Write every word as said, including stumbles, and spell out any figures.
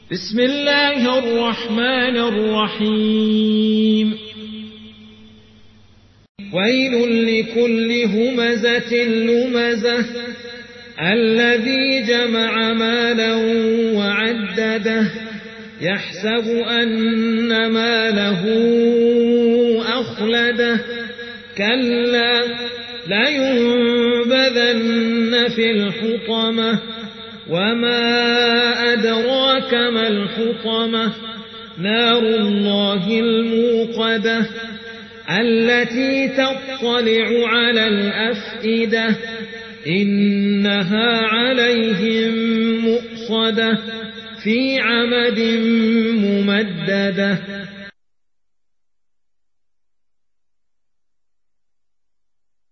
بسم الله الرحمن الرحيم ويل لكل همزة لمزة الذي جمع مالا وعدده يحسب أن ماله أخلده كلا لينبذن في الحطمة وما أدراك ما الحطمة نار الله الموقدة التي تطلع على الأفئدة إنها عليهم مؤصدة في عمد ممددة.